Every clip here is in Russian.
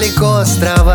далеко острова.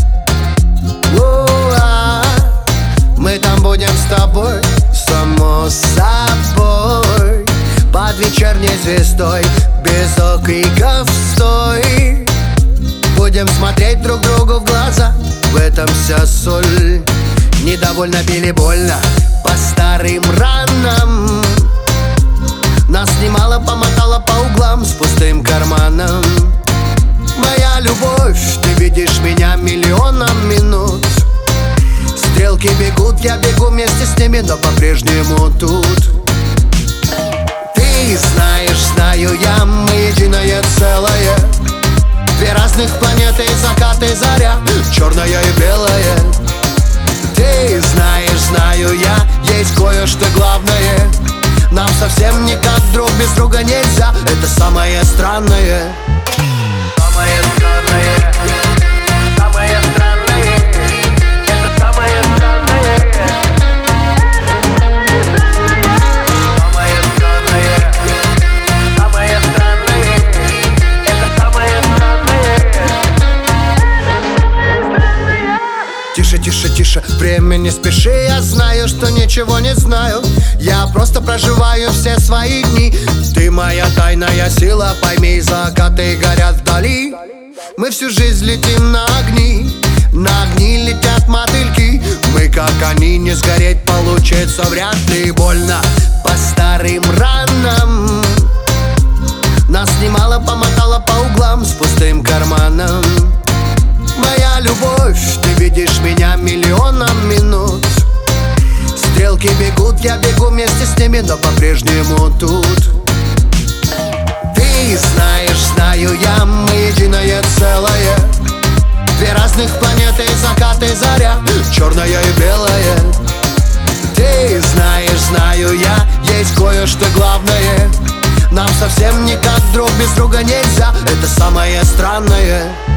Мы там будем с тобой, само собой, под вечерней звездой, без окриков стой. Будем смотреть друг другу в глаза, в этом вся соль. Недовольно били больно по старым ранам. Нас немало помотало по углам с пустым карманом. Моя любовь, ты видишь меня миллионом минут. Стрелки бегут, я бегу вместе с ними, но по-прежнему тут. Ты знаешь, знаю я, мы единое целое. Две разных планеты, закат и заря, черное и белое. Ты знаешь, знаю я, есть кое-что главное. Нам совсем никак друг без друга нельзя. Это самое странное. Самое странное. Самое странное. Это самое странное. Самое странное. Самое странное. Это самое странное. Тише, тише, тише, время не спеши. Я знаю, что ничего не знаю. Я просто проживаю все свои дни. Ты моя тайная сила, пойми, закаты горят вдали. Мы всю жизнь летим на огни летят мотыльки. Мы как они, не сгореть получится вряд ли. Больно по старым ранам. Нас немало помотало по углам с пустым карманом. Моя любовь, ты видишь меня миллионом минут. Стрелки бегут, я бегу вместе с ними, но по-прежнему тут. Ты знаешь, знаю я, мы единое целое. Две разных планеты, закат и заря, черное и белое. Ты знаешь, знаю я, есть кое-что главное. Нам совсем никак друг без друга нельзя. Это самое странное.